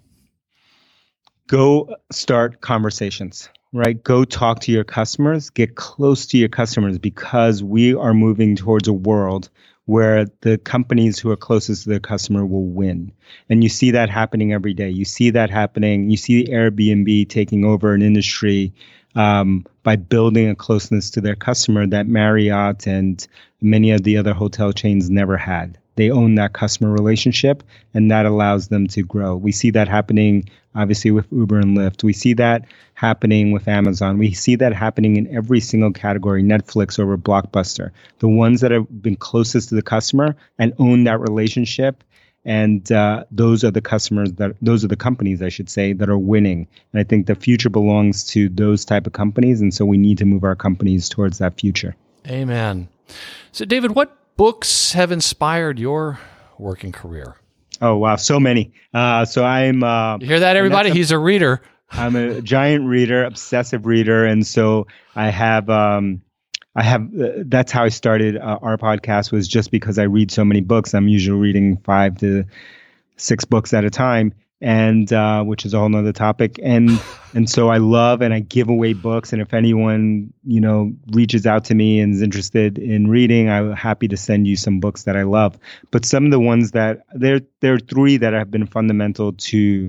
Go start conversations, right? Go talk to your customers, get close to your customers, because we are moving towards a world where the companies who are closest to their customer will win. And you see that happening every day. You see that happening. You see Airbnb taking over an industry um, by building a closeness to their customer that Marriott and many of the other hotel chains never had. They own that customer relationship, and that allows them to grow. We see that happening, obviously, with Uber and Lyft. We see that happening with Amazon. We see that happening in every single category, Netflix over Blockbuster. The ones that have been closest to the customer and own that relationship, and uh, those are the customers that, those are the companies, I should say, that are winning. And I think the future belongs to those type of companies, and so we need to move our companies towards that future. Amen. So, David, what books have inspired your working career? Oh, wow. So many. Uh, so I'm... Uh, you hear that, everybody? A, He's a reader. I'm a giant reader, obsessive reader. And so I have... Um, I have. Uh, that's how I started uh, our podcast, was just because I read so many books. I'm usually reading five to six books at a time, and uh, which is a whole nother topic. And and so I love and I give away books. And if anyone, you know, reaches out to me and is interested in reading, I'm happy to send you some books that I love. But some of the ones that there there are three that have been fundamental to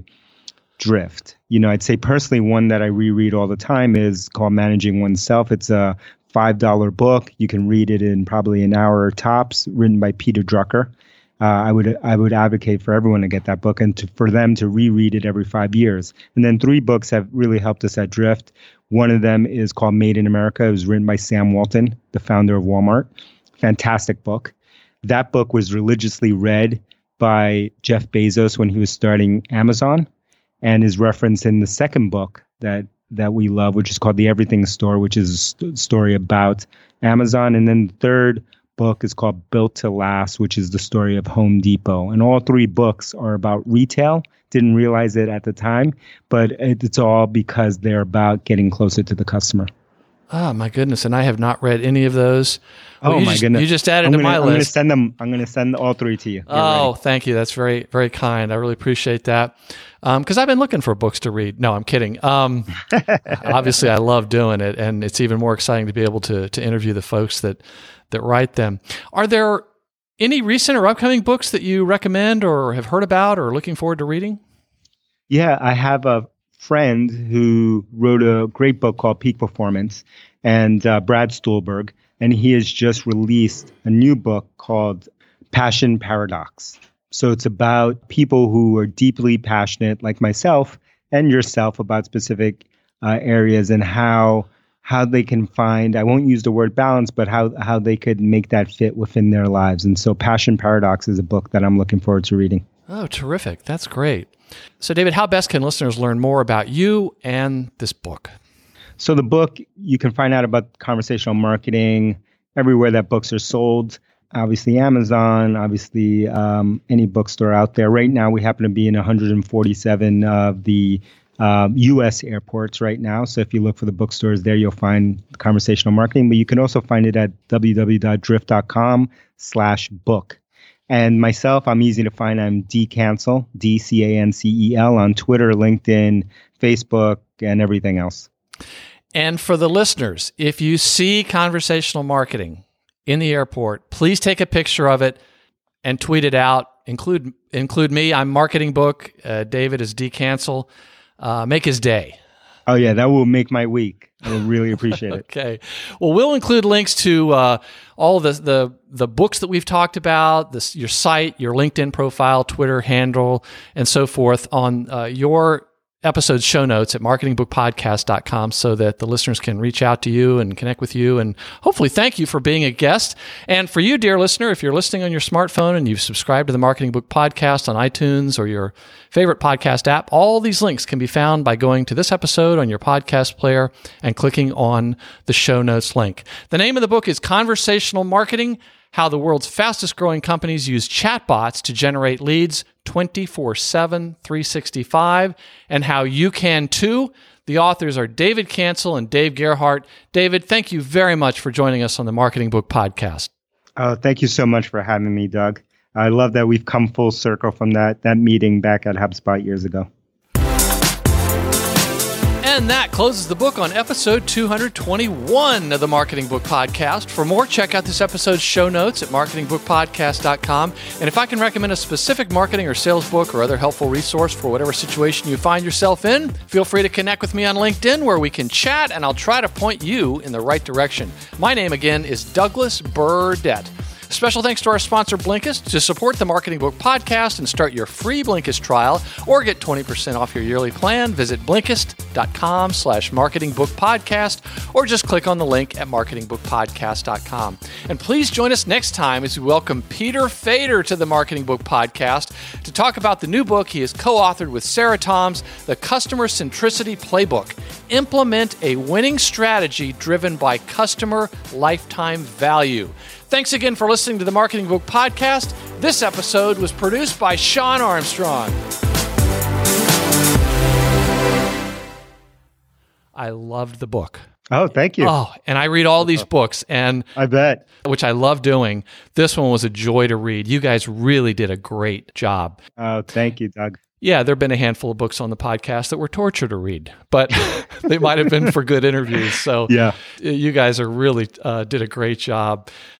Drift. You know, I'd say personally, one that I reread all the time is called Managing Oneself. It's a five dollar book. You can read it in probably an hour tops, written by Peter Drucker. Uh, I would I would advocate for everyone to get that book and to, for them to reread it every five years. And then three books have really helped us at Drift. One of them is called Made in America. It was written by Sam Walton, the founder of Walmart. Fantastic book. That book was religiously read by Jeff Bezos when he was starting Amazon, and is referenced in the second book that that we love, which is called The Everything Store, which is a st- story about Amazon. And then the third book is called Built to Last, which is the story of Home Depot. And all three books are about retail. Didn't realize it at the time, but it, it's all because they're about getting closer to the customer. Oh, my goodness. And I have not read any of those. Well, oh, my just, goodness. You just added I'm to gonna, my I'm list. Gonna send them, I'm going to send all three to you. You're oh, ready. Thank you. That's very, very kind. I really appreciate that. Because um, I've been looking for books to read. No, I'm kidding. Um, obviously, I love doing it, and it's even more exciting to be able to to interview the folks that that write them. Are there any recent or upcoming books that you recommend or have heard about or looking forward to reading? Yeah, I have a friend who wrote a great book called Peak Performance, and uh, Brad Stulberg, and he has just released a new book called Passion Paradox. So it's about people who are deeply passionate, like myself and yourself, about specific uh, areas, and how how they can find, I won't use the word balance, but how how they could make that fit within their lives. And so Passion Paradox is a book that I'm looking forward to reading. Oh, terrific. That's great. So David, how best can listeners learn more about you and this book? So the book, you can find out about conversational marketing everywhere that books are sold. Obviously Amazon, obviously um, any bookstore out there. Right now, we happen to be in one hundred forty-seven of the um, U S airports right now. So if you look for the bookstores there, you'll find conversational marketing. But you can also find it at www.drift.com slash book. And myself, I'm easy to find. I'm dcancel, D C A N C E L, on Twitter, LinkedIn, Facebook, and everything else. And for the listeners, if you see conversational marketing in the airport, please take a picture of it and tweet it out. Include include me. I'm Marketing Book. Uh, David is dcancel. Uh, make his day. Oh, yeah. That will make my week. I will really appreciate it. Okay. Well, we'll include links to uh, all the, the the books that we've talked about, this, your site, your LinkedIn profile, Twitter handle, and so forth on uh, your episode show notes at marketing book podcast dot com, so that the listeners can reach out to you and connect with you, and hopefully thank you for being a guest. And for you, dear listener, if you're listening on your smartphone and you've subscribed to the Marketing Book Podcast on iTunes or your favorite podcast app, all these links can be found by going to this episode on your podcast player and clicking on the show notes link. The name of the book is Conversational Marketing: How the World's Fastest Growing Companies Use Chatbots to Generate Leads twenty-four seven, three sixty-five, and how you can too. The authors are David Cancel and Dave Gerhardt. David, thank you very much for joining us on the Marketing Book Podcast. Oh, thank you so much for having me, Doug. I love that we've come full circle from that that meeting back at HubSpot years ago. And that closes the book on episode two hundred twenty-one of the Marketing Book Podcast. For more, check out this episode's show notes at marketing book podcast dot com. And if I can recommend a specific marketing or sales book or other helpful resource for whatever situation you find yourself in, feel free to connect with me on LinkedIn where we can chat and I'll try to point you in the right direction. My name again is Douglas Burdett. Special thanks to our sponsor, Blinkist. To support the Marketing Book Podcast and start your free Blinkist trial or get twenty percent off your yearly plan, visit blinkist.com slash marketingbookpodcast or just click on the link at marketing book podcast dot com. And please join us next time as we welcome Peter Fader to the Marketing Book Podcast to talk about the new book he has co-authored with Sarah Toms, The Customer Centricity Playbook. Implement a winning strategy driven by customer lifetime value. Thanks again for listening to the Marketing Book Podcast. This episode was produced by Sean Armstrong. I loved the book. Oh, thank you. Oh, and I read all these books, and I bet. Which I love doing. This one was a joy to read. You guys really did a great job. Oh, thank you, Doug. Yeah, there have been a handful of books on the podcast that were torture to read, but they might have been for good interviews. So yeah, you guys are really uh, did a great job.